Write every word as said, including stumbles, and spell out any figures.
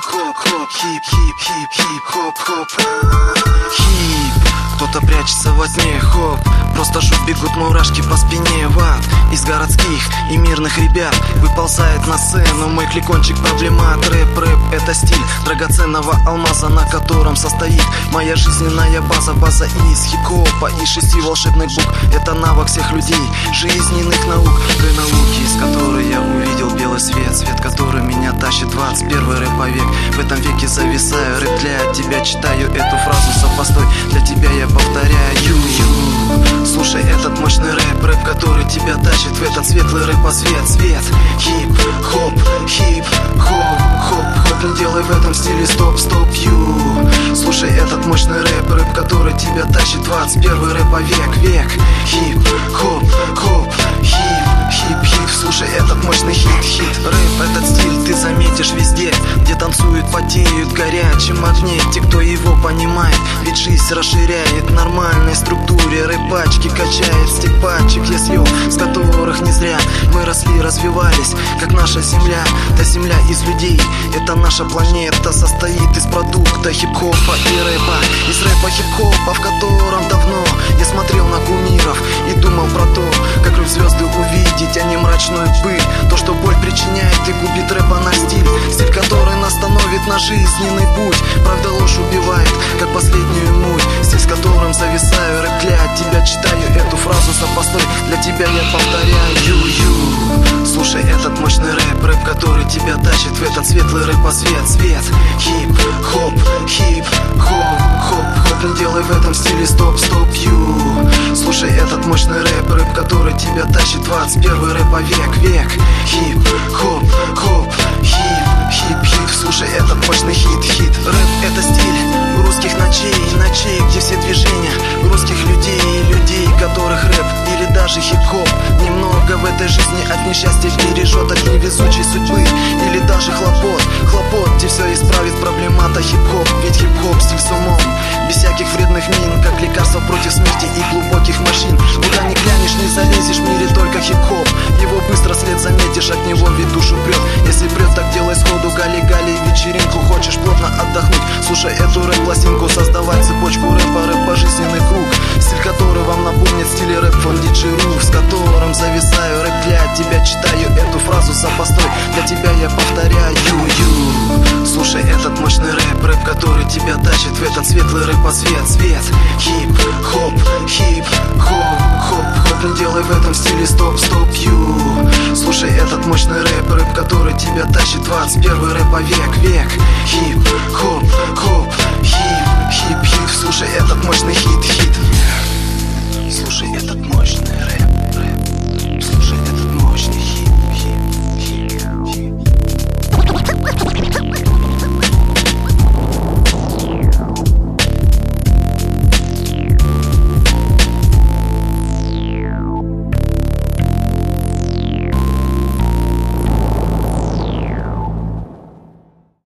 хоп, хоп, хоп, хип, хип, хип, хип, хоп, хоп, хип. Кто-то прячется во тьме, хоп. Просто жуть, бегут мурашки по спине в ад. Из городских и мирных ребят выползает на сцену мой кликончик проблемат. Рэп, рэп, это стиль драгоценного алмаза, на котором состоит моя жизненная база. База из хип-хопа и шести волшебных букв. Это навык всех людей, жизненных наук. Той науки, из которой я увидел белый свет. Свет, который меня тащит, двадцать первый рэповек. В этом веке зависаю, рэп для тебя читаю. Эту фразу сопостой, для тебя я повторяю. Слушай этот мощный рэп, рэп, который тебя тащит в этот светлый рэпосвет. Свет, хип-хоп, хип-хоп, хоп-хоп. Не делай в этом стиле стоп, стоп, ю. Слушай этот мощный рэп, рэп, который тебя тащит двадцать первый рэповек, век. Хип-хоп, хоп, хип, хип-хип. Слушай этот мощный хит-хит. Рэп, этот стиль ты заметишь везде, где танцуют, потеют в горячем огне те, кто его понимает. Ведь жизнь расширяет в нормальной структуре. Рэпачки качает стик пачек, я съел, с которых не зря мы росли, развивались, как наша земля. Та земля из людей, это наша планета, состоит из продукта хип-хопа и рэпа. Из рэпа хип-хопа, в котором давно я смотрел на кумиров и думал про то, как рыв звезды увидеть, а не мрачную пыль. То, что боль причиняет и губит рэпа на стиль. Стиль, который нас становит на жизненный путь. Правда ложь убивает, как последнюю муть. Стиль, с которым зависаю, рэп для тебя читаю. Эту фразу сопостой, для тебя я повторяю. Ю-ю. Слушай этот мощный рэп, рэп, который тебя тащит в этот светлый рэпосвет. Свет, хип-хоп, хип-хоп, хоп-хоп. Не делай в этом стиле стоп, стоп, ю. Слушай этот мощный рэп, рэп, который тебя тащит двадцать первый рэповек, век. Хип-хоп, хоп, хип, хип-хип. Слушай этот мощный хит-хит. Рэп это стиль русских ночей, ночей, где все движения русских людей, людей, которых рэп или даже хип-хоп немного в этой жизни от несчастья бережет, от невезучей судьбы или даже хлопот. Хлопот, где все исправит проблемата хип-хоп. Ведь хип-хоп стиль с умом, без всяких вредных мин, как лекарство против смерти и глубоких морщин. Куда ни глянешь, не залезешь, в мире только хип-хоп. Его быстро след заметишь, от него ведь душу прет. Если прет, так делай сходу, гали-гали вечеринку. Хочешь плотно отдохнуть, слушай эту рэп-пластинку. Создавать цепочку рэпа, рэп пожизненный круг. Стиль, который вам напомнит стиль рэп фон диджей.ру, с которым зависаю, рэп для тебя читаю. Эту фразу сопостой, для тебя я повторяю. Ю. Слушай этот мощный рэп, рэп, который тебя тащит в этот светлый рэпосвет. Свет, хип-хоп, хип-хоп, хоп-хоп. Не делай в этом стиле стоп, стоп, ю. Слушай этот мощный рэп, рэп, который тебя тащит двадцать первый рэповек, век. Хип